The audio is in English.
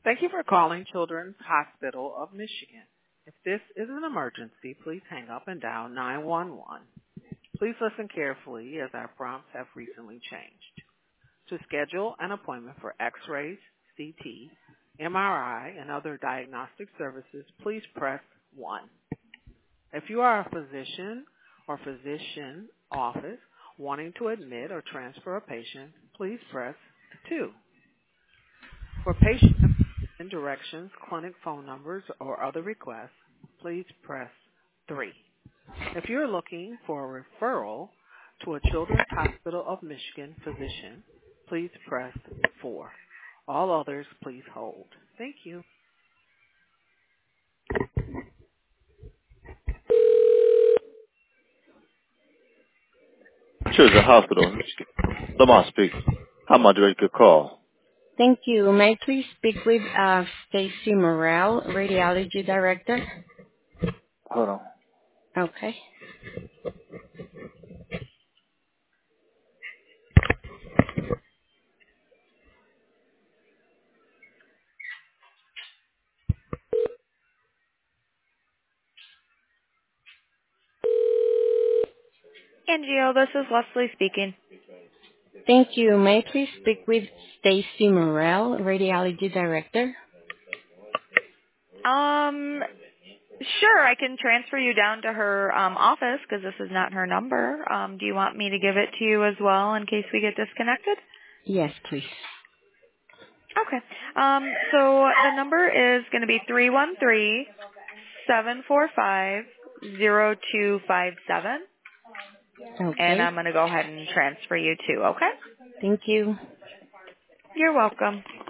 Thank you for calling Children's Hospital of Michigan. If this is an emergency, please hang up and dial 911. Please listen carefully as our prompts have recently changed. To schedule an appointment for X-rays, CT, MRI, and other diagnostic services, please press 1. If you are a physician or physician office wanting to admit or transfer a patient, please press 2. For patient and directions, clinic phone numbers, or other requests, please press 3. If you're looking for a referral to a Children's Hospital of Michigan physician, please press 4. All others, please hold. Thank you. Children's Hospital. Lamar speaks. How am I direct your call? Thank you. May I please speak with Stacy Morrell, Radiology Director? Hold on. Okay. NGO, this is Leslie speaking. Thank you. May I please speak with Stacy Morrell, Radiology Director? Sure, I can transfer you down to her office because this is not her number. Do you want me to give it to you as well in case we get disconnected? Yes, please. Okay. So the number is going to be 313-745-0257. And Okay. I'm going to go ahead and transfer you too, okay? Thank you. You're welcome.